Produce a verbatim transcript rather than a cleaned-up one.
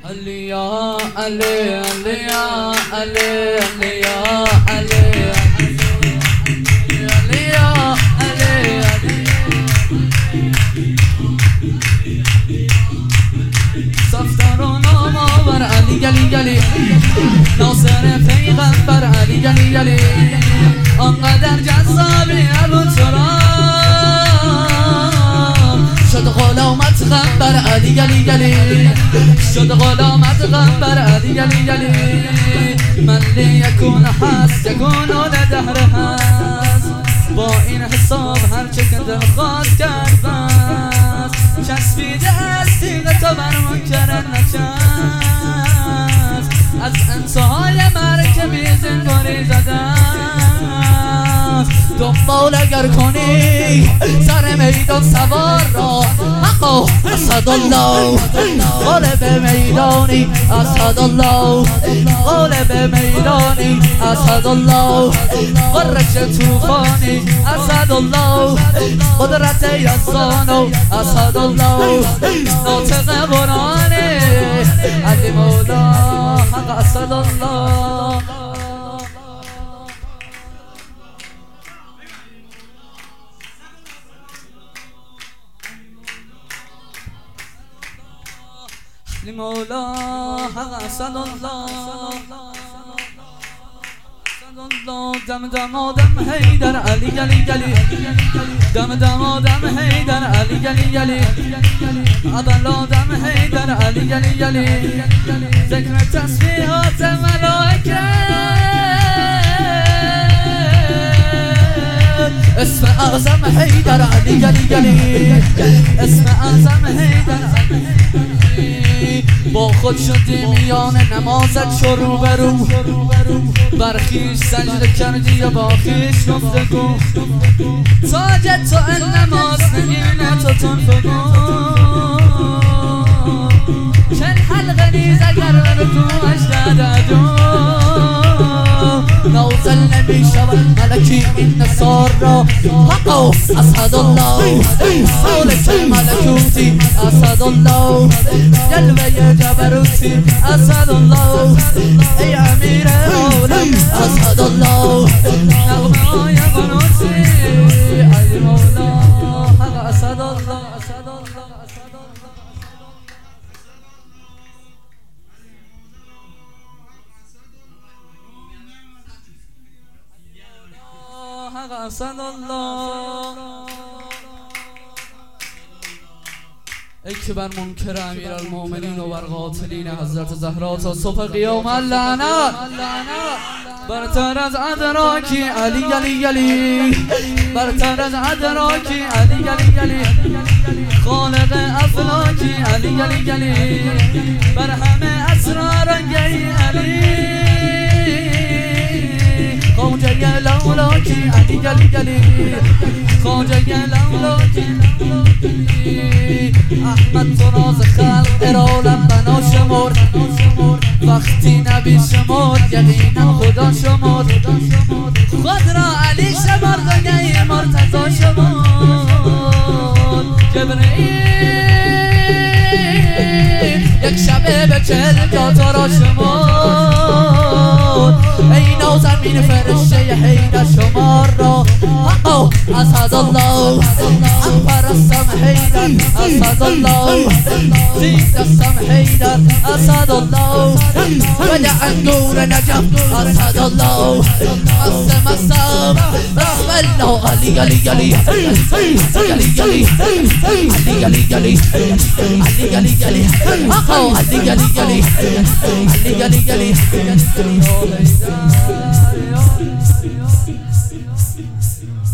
علی یا علی علی یا علی علی یا علی علی یا علی صفتر و نام آور علی گلی گلی ناصر پیغمبر علی گلی گلی آنقدر جذابی ابو تراب شد غلامت غنبر علی گلی گلی شد غلامت غنبر علی گلی گلی من لیکون هست یکونون دهر هست با این حساب هرچه که دل خواست کرد بس چسبیده است تیغ تو بر منکر نشست از انتهای مرکبی زنگاری زده دنبال اگر کنی سر میدان سوار را حقا اسدالله غالب میدانی اسدالله غالب میدانی اسدالله قرش توفانی اسدالله قدرت یزدان اسدالله ناطق قرآنی علی مولا حق اسدالله مولا حق اسدالله دم دم آدم حیدر علی گلی گلی دم دم آدم حیدر علی گلی گلی اول آدم حیدر علی گلی گلی ذکر تسبیحات ملائکه اسم اعظم حیدر علی گلی گلی اسم اعظم حیدر با خود شدی میان نمازت شروع برو برخیش سجده کردی یا با خیش گفتگو تاجت تو ان نماز نگینه تو تون بگو چند حلقه نیز اگر برکوش داددو نوزل نمی شود ملکی این نصار را حقا اسدالله سالک ملکوتی اسدالله جلوه جبروتی اسدالله ای امیر عالم اسدالله نغمه های قنوتی علی مولا حق اسدالله اسدالله حق اسدالله ای که بر منکر امیرالمومنین و بر قاتلین حضرت زهرا تا صبح قیام لعنت برتر از ادراکی علی گلی گلی برتر از ادراکی علی گلی گلی خالق افلاکی علی گلی گلی بر همه اسرار انگی علی خوجه لولاکی علی گلی گلی خوجه لولاکی احمد تو راز خلق ارالم بنا شمرد وقتی نبی شمرد یقینا خدا شمرد خود را علی شمرد و گهی مرتضا شمرد جبرئیل یک شبه به چهل جا تو را شمرد ای نازمین فرشته حیدر شمار را حقا اسدالله ام پرستم حیدر اسدالله زید دستم حیدر اسدالله ولی انگور نجف اسدالله مستم مستم بسم الله علی گلی گلی گلی گلی علی گلی گلی علی گلی گلی حقا علی گلی گلی علی گلی گلی